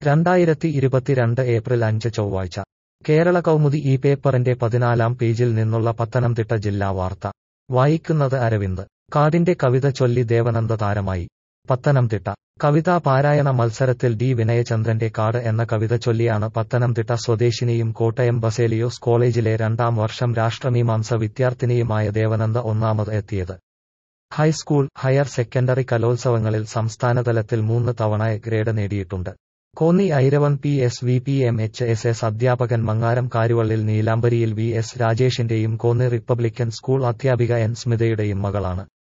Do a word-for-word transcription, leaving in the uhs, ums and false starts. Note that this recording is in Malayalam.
രണ്ടായിരത്തി ഇരുപത്തിരണ്ട് ഏപ്രിൽ അഞ്ച് ചൊവ്വാഴ്ച കേരള കൗമുദി ഈ പേപ്പറിന്റെ പതിനാലാം പേജിൽ നിന്നുള്ള പത്തനംതിട്ട ജില്ലാ വാർത്ത വായിക്കുന്നത് അരവിന്ദ്. കാടിന്റെ കവിത ചൊല്ലി ദേവനന്ദ താരമായി. പത്തനംതിട്ട കവിതാ പാരായണ മത്സരത്തിൽ ഡി വിനയചന്ദ്രന്റെ കാട് എന്ന കവിത ചൊല്ലിയാണ് പത്തനംതിട്ട സ്വദേശിനിയും കോട്ടയം ബസേലിയോസ് കോളേജിലെ രണ്ടാം വർഷം രാഷ്ട്രമീമാംസ വിദ്യാർത്ഥിനിയുമായ ദേവനന്ദ ഒന്നാമത് എത്തിയത്. ഹൈസ്കൂൾ, ഹയർ സെക്കൻഡറി കലോത്സവങ്ങളിൽ സംസ്ഥാനതലത്തിൽ മൂന്ന് തവണ എ ഗ്രേഡ് നേടിയിട്ടുണ്ട്. Konni Airavon P S V P M H S S അധ്യാപകൻ മങ്ങാരം കാരുവള്ളിൽ നീലാംബരിയിൽ വി എസ് രാജേഷിന്റെയും കോന്നി റിപ്പബ്ലിക്കൻ സ്കൂൾ അധ്യാപിക എൻ സ്മിതയുടെയും മകളാണ്.